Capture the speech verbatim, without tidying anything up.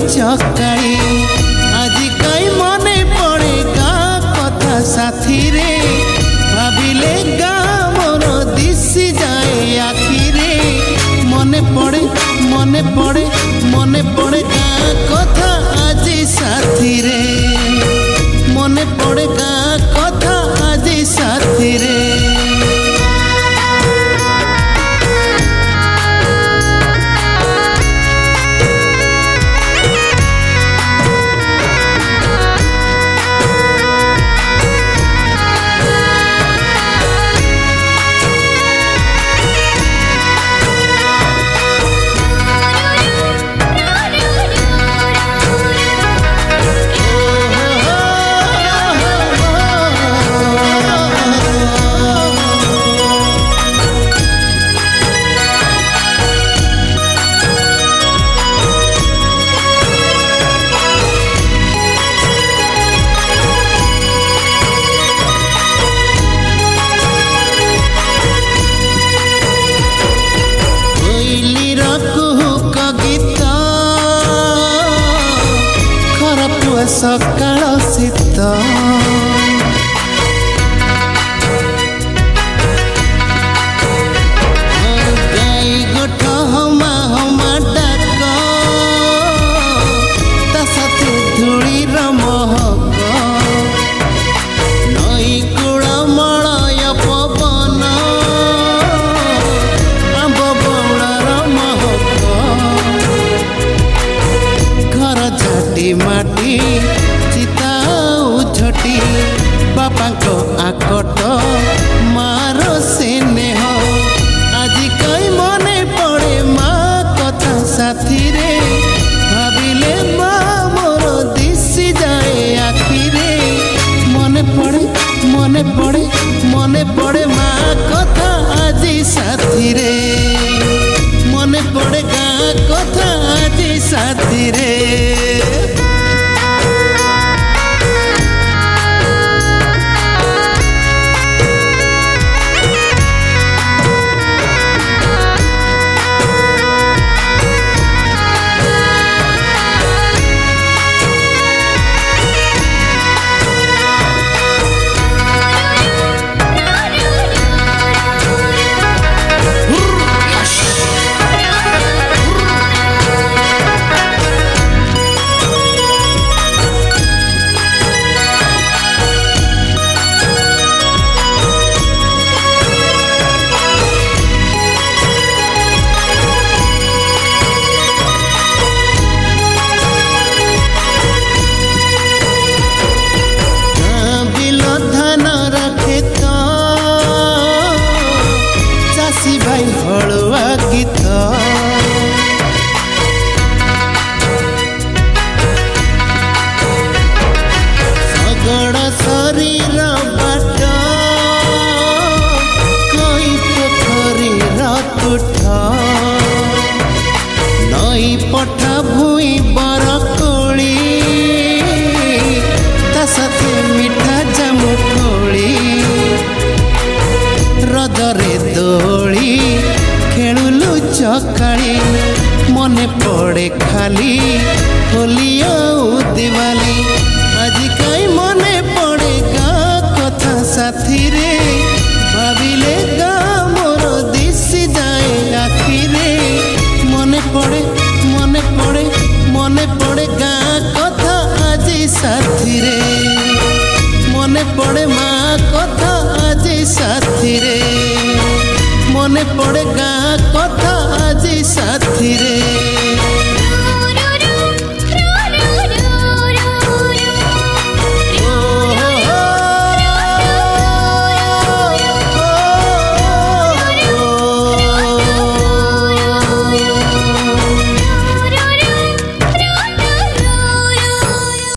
चकाई आजी कई मने पड़े गाँ कथा साथी रे भाविले गाँ मोर दिशी जाए आखि रे मने पड़े मने पड़े मने पड़े गाँ कथा आजी साथी रे मने पड़े गाँ कथा आजी साथी रे सकाळ शीत गाई गोठ हमा हमा डाक ता साथे धूलीर महक नई कूल मलय पवन आंब बौळार महक घर झाटी माटी चिता उझटी बापा को आकट मार स्नेह आजी कई मने पड़े माँ कथा साथी रे भाविले माँ मोर दिशी जाए आखि रे मने पड़े मने पड़े मने पड़े माँ कथा आजी साथी रे मने पड़े गाँ कथा आजी साथी रे हलुआ गीत सगड़ शरीर बाट कई पोखरी तुठ नई पठा भूई बरकोली ता साथे मिठा जामुकोली रजरे दोली खेलुलु चकाली मने पड़े खाली होली दिवाली आजी कई मने पड़े गाँ कथा साथी रे भाविले गाँ मोर दिशी जाए आखि रे मने पड़े मने पड़े मने पड़े गाँ कथा आजी साथी रे मने पड़े माँ कथा आजी साथी रे मने पड़े गाँ